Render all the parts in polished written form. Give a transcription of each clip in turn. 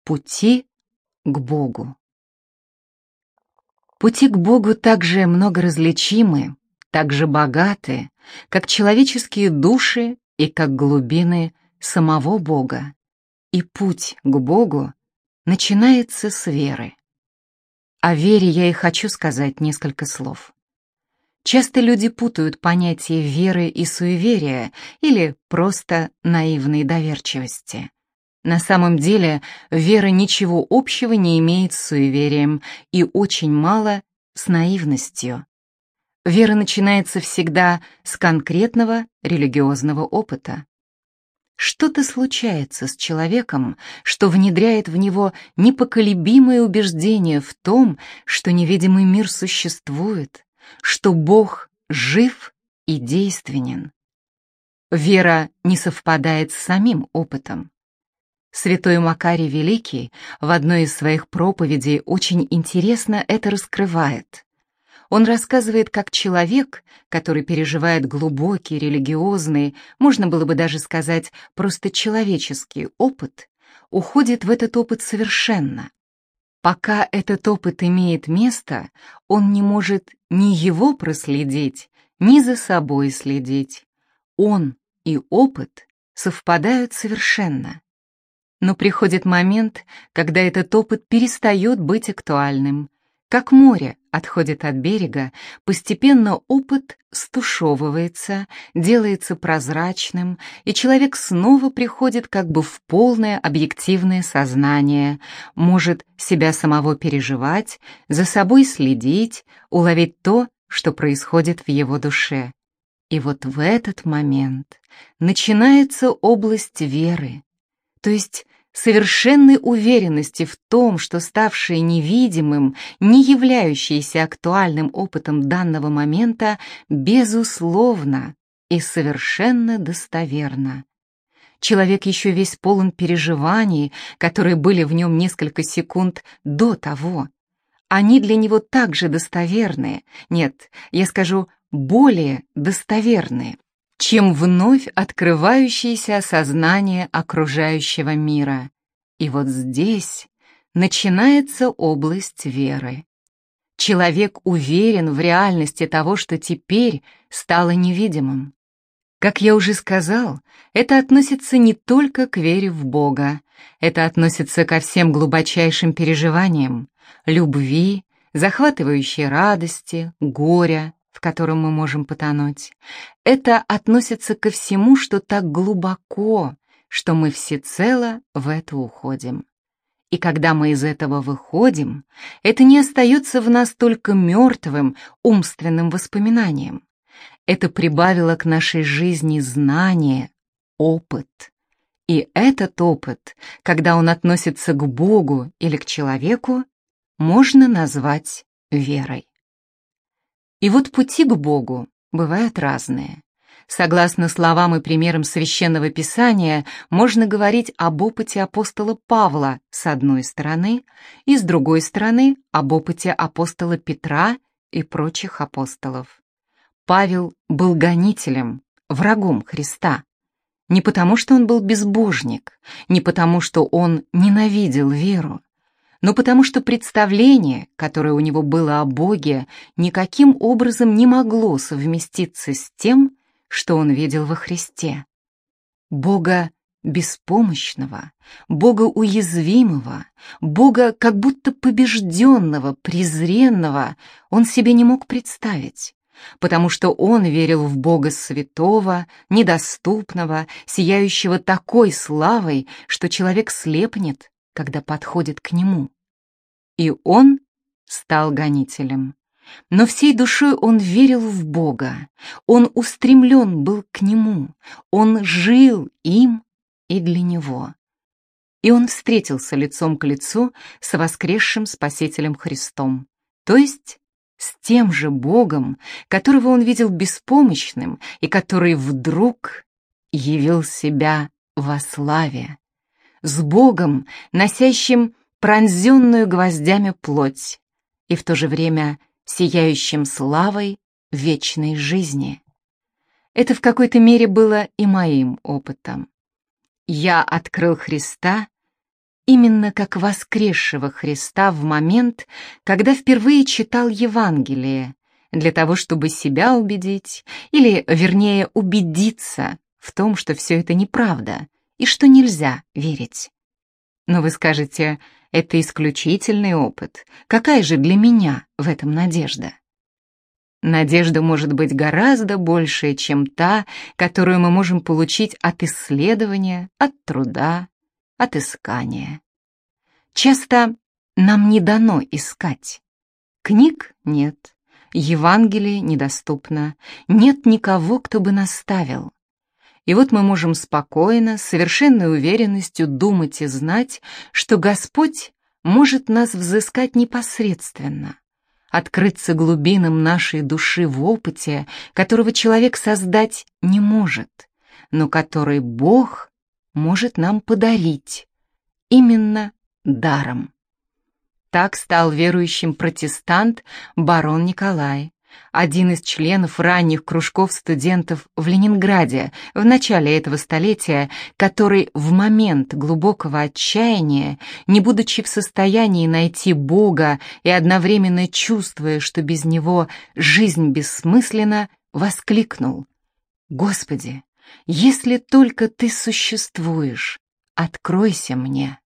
Пути к Богу. Пути к Богу также многоразличимы, также богаты, как человеческие души и как глубины самого Бога. И путь к Богу начинается с веры. О вере я и хочу сказать несколько слов. Часто люди путают понятия веры и суеверия или просто наивной доверчивости. На самом деле, вера ничего общего не имеет с суеверием и очень мало с наивностью. Вера начинается всегда с конкретного религиозного опыта. Что-то случается с человеком, что внедряет в него непоколебимое убеждение в том, что невидимый мир существует, что Бог жив и действенен. Вера не совпадает с самим опытом. Святой Макарий Великий в одной из своих проповедей очень интересно это раскрывает. Он рассказывает, как человек, который переживает глубокий, религиозный, можно было бы даже сказать, просто человеческий опыт, уходит в этот опыт совершенно. Пока этот опыт имеет место, он не может ни его проследить, ни за собой следить. Он и опыт совпадают совершенно. Но приходит момент, когда этот опыт перестает быть актуальным. Как море отходит от берега, постепенно опыт стушевывается, делается прозрачным, и человек снова приходит как бы в полное объективное сознание, может себя самого переживать, за собой следить, уловить то, что происходит в его душе. И вот в этот момент начинается область веры, то есть совершенной уверенности в том, что ставшее невидимым, не являющееся актуальным опытом данного момента, безусловно и совершенно достоверно. Человек еще весь полон переживаний, которые были в нем несколько секунд до того. Они для него также достоверны, нет, я скажу, более достоверны, чем вновь открывающееся осознание окружающего мира. И вот здесь начинается область веры. Человек уверен в реальности того, что теперь стало невидимым. Как я уже сказал, это относится не только к вере в Бога, это относится ко всем глубочайшим переживаниям, любви, захватывающей радости, горя, в котором мы можем потонуть. Это относится ко всему, что так глубоко, что мы всецело в это уходим. И когда мы из этого выходим, это не остается в нас только мертвым умственным воспоминанием. Это прибавило к нашей жизни знание, опыт. И этот опыт, когда он относится к Богу или к человеку, можно назвать верой. И вот пути к Богу бывают разные. Согласно словам и примерам Священного Писания, можно говорить об опыте апостола Павла с одной стороны и с другой стороны об опыте апостола Петра и прочих апостолов. Павел был гонителем, врагом Христа. Не потому, что он был безбожник, не потому, что он ненавидел веру, но потому что представление, которое у него было о Боге, никаким образом не могло совместиться с тем, что он видел во Христе. Бога беспомощного, Бога уязвимого, Бога как будто побежденного, презренного он себе не мог представить, потому что он верил в Бога святого, недоступного, сияющего такой славой, что человек слепнет, когда подходит к нему. И он стал гонителем. Но всей душой он верил в Бога, он устремлен был к Нему, он жил им и для Него. И он встретился лицом к лицу с воскресшим Спасителем Христом, то есть с тем же Богом, которого он видел беспомощным и который вдруг явил себя во славе, с Богом, носящим пронзенную гвоздями плоть и в то же время сияющим славой вечной жизни. Это в какой-то мере было и моим опытом. Я открыл Христа именно как воскресшего Христа в момент, когда впервые читал Евангелие, для того, чтобы себя убедить, или, вернее, убедиться в том, что все это неправда и что нельзя верить. Но вы скажете, это исключительный опыт. Какая же для меня в этом надежда? Надежда может быть гораздо большая, чем та, которую мы можем получить от исследования, от труда, от искания. Часто нам не дано искать. Книг нет, Евангелие недоступно, нет никого, кто бы наставил. И вот мы можем спокойно, с совершенной уверенностью думать и знать, что Господь может нас взыскать непосредственно, открыться глубинам нашей души в опыте, которого человек создать не может, но который Бог может нам подарить, именно даром. Так стал верующим протестант барон Николай, один из членов ранних кружков студентов в Ленинграде в начале этого столетия, который в момент глубокого отчаяния, не будучи в состоянии найти Бога и одновременно чувствуя, что без Него жизнь бессмысленна, воскликнул: «Господи, если только Ты существуешь, откройся мне».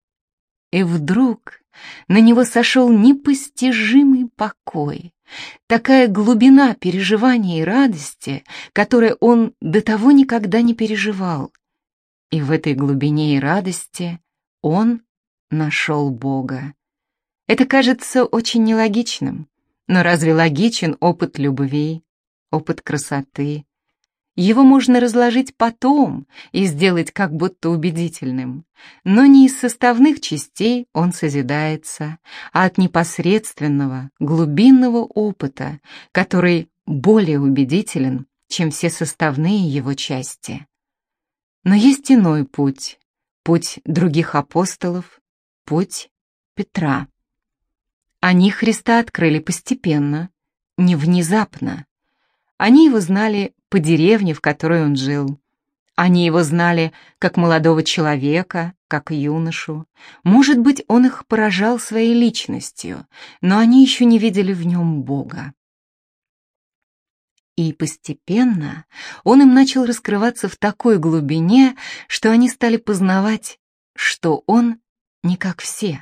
И вдруг на него сошел непостижимый покой, такая глубина переживания и радости, которой он до того никогда не переживал. И в этой глубине и радости он нашел Бога. Это кажется очень нелогичным, но разве логичен опыт любви, опыт красоты? Его можно разложить потом и сделать как будто убедительным, но не из составных частей он созидается, а от непосредственного, глубинного опыта, который более убедителен, чем все составные его части. Но есть иной путь, путь других апостолов, путь Петра. Они Христа открыли постепенно, не внезапно. Они его знали по деревне, в которой он жил. Они его знали как молодого человека, как юношу. Может быть, он их поражал своей личностью, но они еще не видели в нем Бога. И постепенно он им начал раскрываться в такой глубине, что они стали познавать, что он не как все.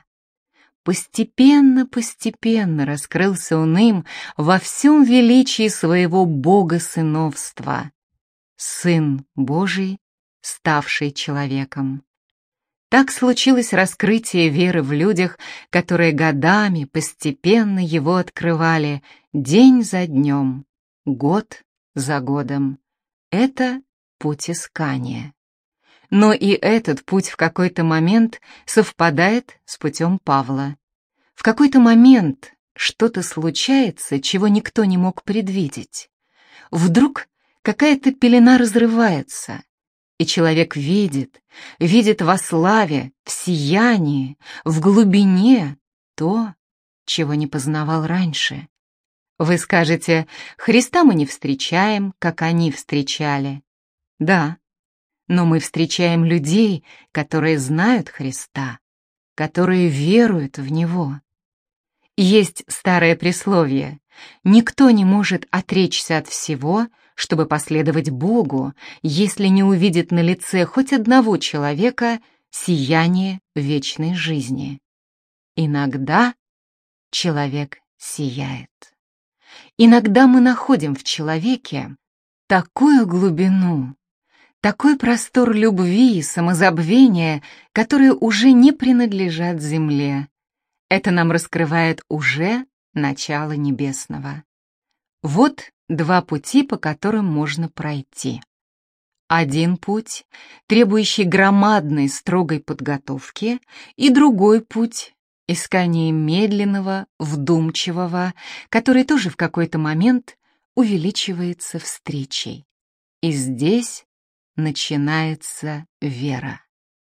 Постепенно раскрылся он им во всем величии своего Бога-сыновства. Сын Божий, ставший человеком. Так случилось раскрытие веры в людях, которые годами постепенно его открывали, день за днем, год за годом. Это путь искания. Но и этот путь в какой-то момент совпадает с путем Павла. В какой-то момент что-то случается, чего никто не мог предвидеть. Вдруг какая-то пелена разрывается, и человек видит во славе, в сиянии, в глубине то, чего не познавал раньше. Вы скажете, Христа мы не встречаем, как они встречали. Да. Но мы встречаем людей, которые знают Христа, которые веруют в Него. Есть старое присловие: никто не может отречься от всего, чтобы последовать Богу, если не увидит на лице хоть одного человека сияние вечной жизни. Иногда человек сияет. Иногда мы находим в человеке такую глубину, такой простор любви и самозабвения, которые уже не принадлежат земле. Это нам раскрывает уже начало небесного. Вот два пути, по которым можно пройти. Один путь, требующий громадной строгой подготовки, и другой путь, искание медленного, вдумчивого, который тоже в какой-то момент увеличивается встречей. И здесь начинается вера.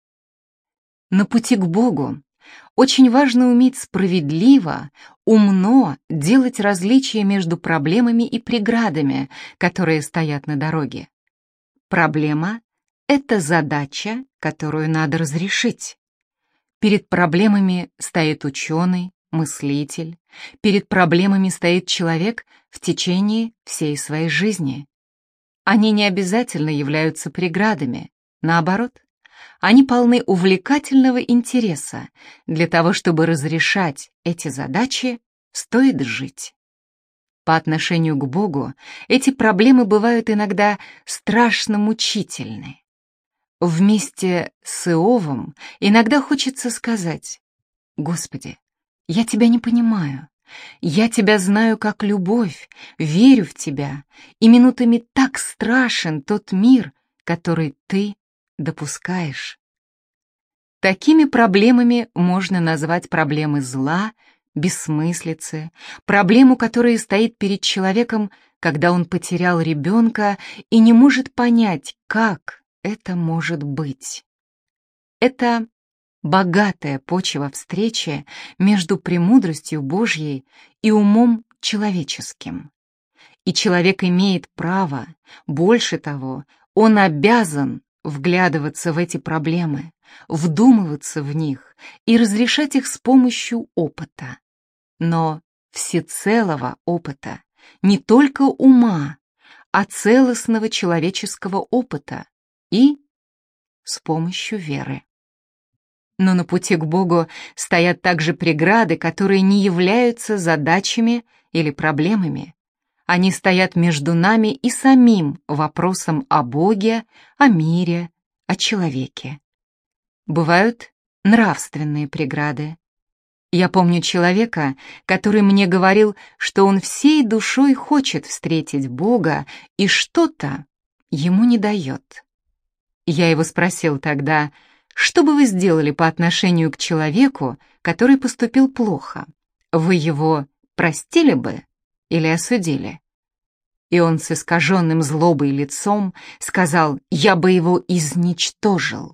На пути к Богу очень важно уметь справедливо, умно делать различия между проблемами и преградами, которые стоят на дороге. Проблема — это задача, которую надо разрешить. Перед проблемами стоит ученый, мыслитель. Перед проблемами стоит человек в течение всей своей жизни. Они не обязательно являются преградами. Наоборот, они полны увлекательного интереса. Для того, чтобы разрешать эти задачи, стоит жить. По отношению к Богу эти проблемы бывают иногда страшно мучительны. Вместе с Иовом иногда хочется сказать: «Господи, я Тебя не понимаю. Я Тебя знаю как любовь, верю в Тебя, и минутами так страшен тот мир, который Ты допускаешь». Такими проблемами можно назвать проблемы зла, бессмыслицы, проблему, которая стоит перед человеком, когда он потерял ребенка и не может понять, как это может быть. Это богатая почва встречи между премудростью Божьей и умом человеческим. И человек имеет право, больше того, он обязан вглядываться в эти проблемы, вдумываться в них и разрешать их с помощью опыта. Но всецелого опыта, не только ума, а целостного человеческого опыта и с помощью веры. Но на пути к Богу стоят также преграды, которые не являются задачами или проблемами. Они стоят между нами и самим вопросом о Боге, о мире, о человеке. Бывают нравственные преграды. Я помню человека, который мне говорил, что он всей душой хочет встретить Бога, и что-то ему не дает. Я его спросил тогда: что бы вы сделали по отношению к человеку, который поступил плохо? Вы его простили бы или осудили? И он с искаженным злобой лицом сказал: я бы его изничтожил.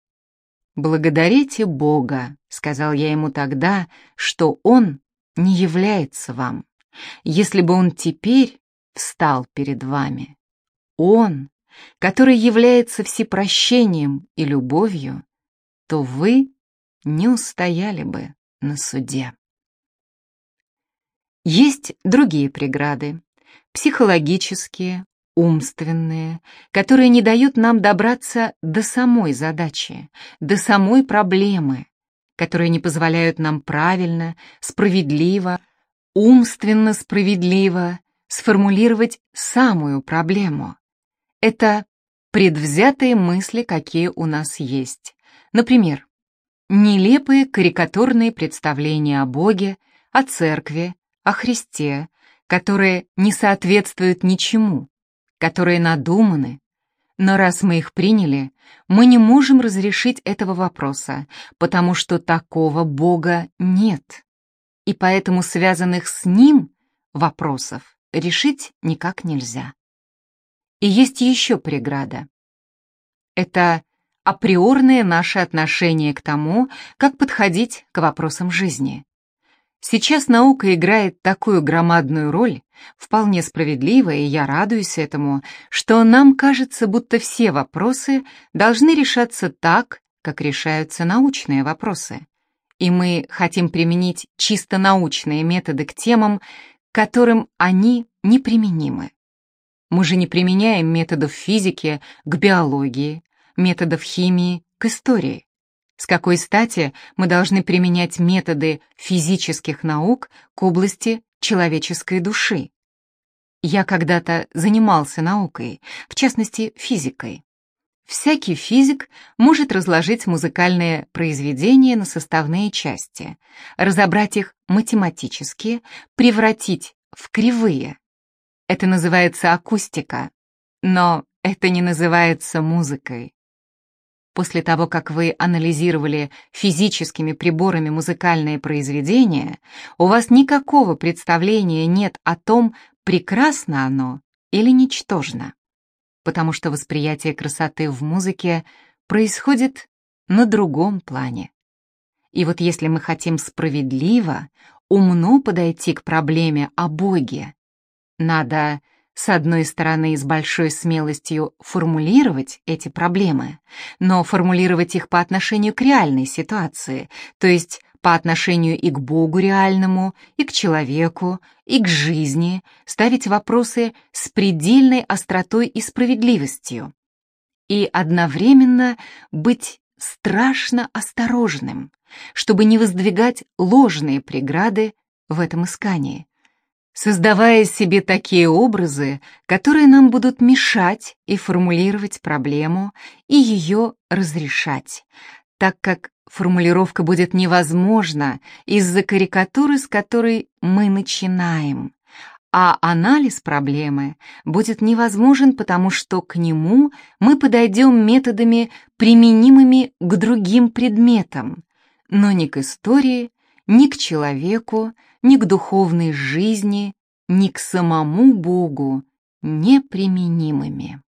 «Благодарите Бога», — сказал я ему тогда, «что Он не является вам. Если бы Он теперь встал перед вами, Он, который является всепрощением и любовью, то вы не устояли бы на суде». Есть другие преграды, психологические, умственные, которые не дают нам добраться до самой задачи, до самой проблемы, которые не позволяют нам правильно, справедливо, умственно справедливо сформулировать самую проблему. Это предвзятые мысли, какие у нас есть. Например, нелепые карикатурные представления о Боге, о Церкви, о Христе, которые не соответствуют ничему, которые надуманы, но раз мы их приняли, мы не можем разрешить этого вопроса, потому что такого Бога нет, и поэтому связанных с Ним вопросов решить никак нельзя. И есть еще преграда. Это априорное наше отношение к тому, как подходить к вопросам жизни. Сейчас наука играет такую громадную роль, вполне справедливо, и я радуюсь этому, что нам кажется, будто все вопросы должны решаться так, как решаются научные вопросы. И мы хотим применить чисто научные методы к темам, к которым они неприменимы. Мы же не применяем методов физики к биологии, методов химии к истории. С какой стати мы должны применять методы физических наук к области человеческой души? Я когда-то занимался наукой, в частности, физикой. Всякий физик может разложить музыкальные произведения на составные части, разобрать их математически, превратить в кривые. Это называется акустика, но это не называется музыкой. После того, как вы анализировали физическими приборами музыкальное произведение, у вас никакого представления нет о том, прекрасно оно или ничтожно, потому что восприятие красоты в музыке происходит на другом плане. И вот если мы хотим справедливо, умно подойти к проблеме о Боге, надо с одной стороны, с большой смелостью формулировать эти проблемы, но формулировать их по отношению к реальной ситуации, то есть по отношению и к Богу реальному, и к человеку, и к жизни, ставить вопросы с предельной остротой и справедливостью, и одновременно быть страшно осторожным, чтобы не воздвигать ложные преграды в этом искании, создавая себе такие образы, которые нам будут мешать и формулировать проблему, и ее разрешать, так как формулировка будет невозможна из-за карикатуры, с которой мы начинаем, а анализ проблемы будет невозможен, потому что к нему мы подойдем методами, применимыми к другим предметам, но ни к истории, ни к человеку, ни к духовной жизни, ни к самому Богу неприменимыми.